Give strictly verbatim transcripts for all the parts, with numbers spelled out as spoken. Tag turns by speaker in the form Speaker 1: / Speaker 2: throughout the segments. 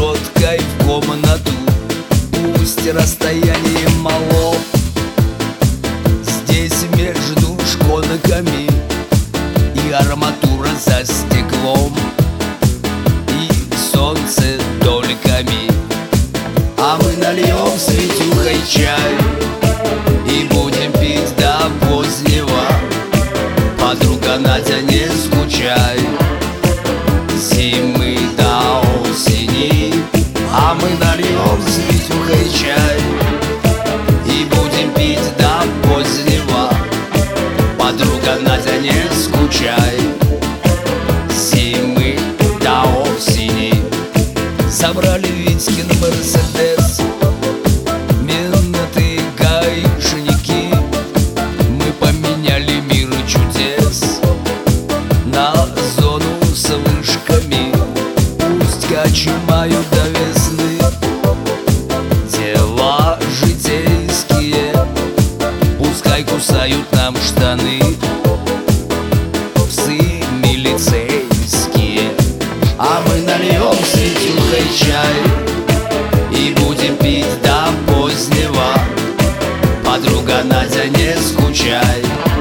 Speaker 1: решеткой в комнату. Пусть расстояние мало, здесь между шконками и арматура за стеклом, и солнце дольками. А мы нальем с Витюхой чай и будем пить до позднего. Подруга Надя, не скучай, зимы до осени. А мы нальем с Витюхой чай и будем пить до позднего. Подруга Надя, не скучай, зимы до осени. Забрали Витькин Мерседес менты, гаишники. Мы поменяли мир чудес на зону с вышками. Пусть кочумают до весны дела житейские, пускай кусают нам штаны псы милицейские. А мы нальем с Витюхой чай и будем пить до позднего. Подруга Надя, не скучай,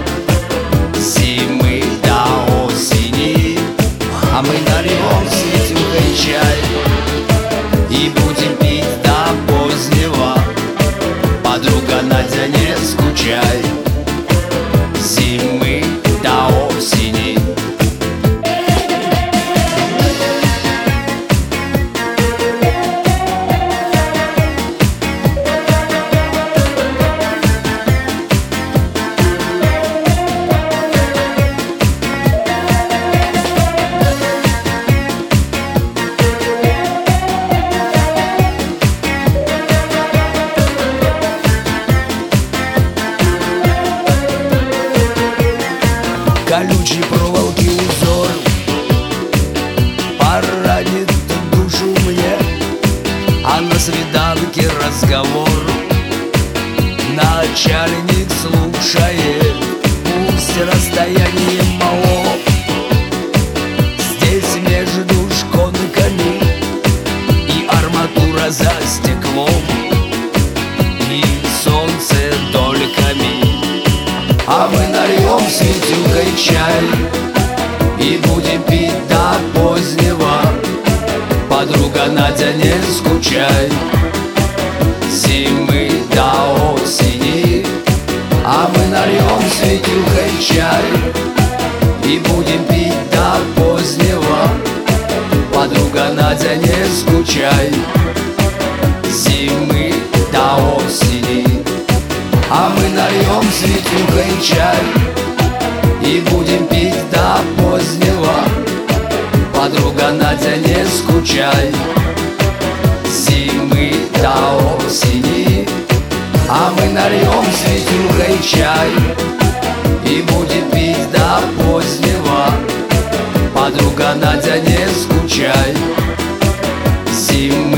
Speaker 1: зимы до осени. А мы нальем с Витюхой чай и будем пить до позднего. Подруга Надя, не скучай, зимы до осени. Колючие проволоки узор поранит душу мне, а на свиданке разговор начальник слушает. Пусть расстояние мало, здесь между шконками и арматура за стеклом, и солнце дольками. А мы нальем с Витюхой чай и будем пить до позднего. Подруга Надя, не скучай, зимы до осени. А мы нальем с Витюхой чай и будем пить до позднего. Подруга Надя, не скучай, зимы до осени. А мы нальем с Витюхой чай и будем пить до позднего. Подруга Надя, не скучай, зимы до осени. А мы нальем с Витюхой чай и будем пить до позднего. Подруга Надя, не скучай, зимы